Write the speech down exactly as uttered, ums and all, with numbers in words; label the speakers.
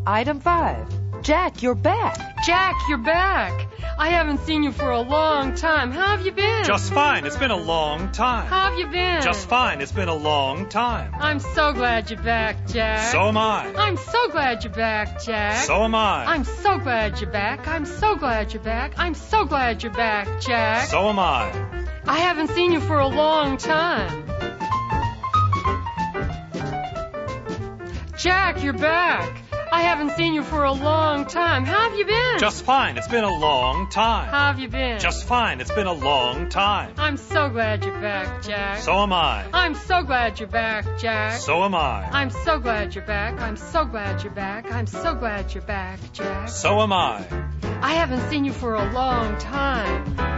Speaker 1: Item five. Jack, you're back.
Speaker 2: Jack, you're back. I haven't seen you for a long time. How have you been?
Speaker 3: Just fine. It's been a long time.
Speaker 2: How have you been?
Speaker 3: Just fine. It's been a long time.
Speaker 2: I'm so glad you're back, Jack.
Speaker 3: So am I.
Speaker 2: I'm so glad you're back, Jack.
Speaker 3: So am I.
Speaker 2: I'm so glad you're back. I'm so glad you're back. I'm so glad you're back, Jack.
Speaker 3: So am I.
Speaker 2: I haven't seen you for a long time. Jack, you're back. I haven't seen you for a long time. How have you been?
Speaker 3: Just fine. It's been a long time.
Speaker 2: How have you been?
Speaker 3: Just fine. It's been a long time.
Speaker 2: I'm so glad you're back, Jack.
Speaker 3: So am I.
Speaker 2: I'm so glad you're back, Jack.
Speaker 3: So am I.
Speaker 2: I'm so glad you're back. I'm so glad you're back. I'm so glad you're back, Jack.
Speaker 3: So am I.
Speaker 2: I haven't seen you for a long time.